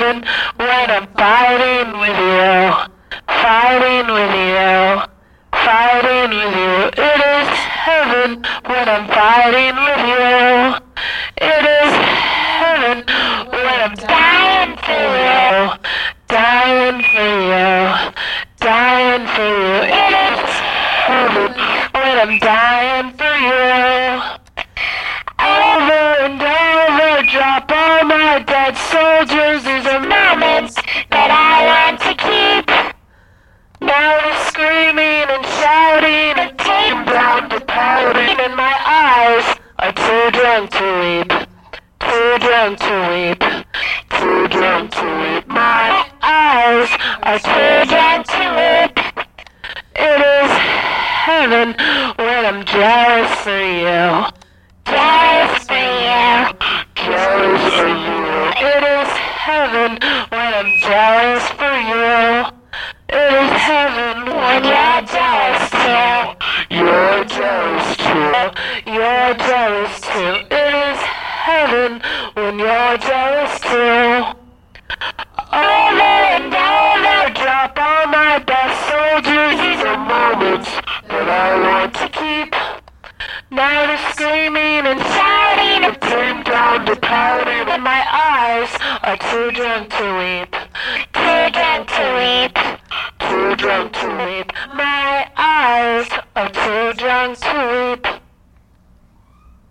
heaven when I'm fighting with you, fighting with you, fighting with you. It is heaven when I'm fighting with you. It is heaven when I'm dying for you, dying for you, dying for you. It is heaven when I'm dying for you. Over and over, drop all my dead soldiers. These are moments that I want to keep. Now they're screaming and shouting and came down to pouting, and my eyes are too drunk to weep, too drunk to weep, too drunk to weep. My eyes are too drunk to weep. It is heaven when I'm jealous for you, jealous for you, jealous for you. It is heaven when I'm jealous for you. It is heaven when you're jealous too. You're jealous too. You're jealous too. It is heaven when you're jealous too. Over and over, drop all my best soldiers. These are moments that I want to keep. Now they're screaming and shouting and came down to pouting, and my eyes are too drunk to weep, too drunk to weep, too drunk to weep. My eyes are too drunk to weep.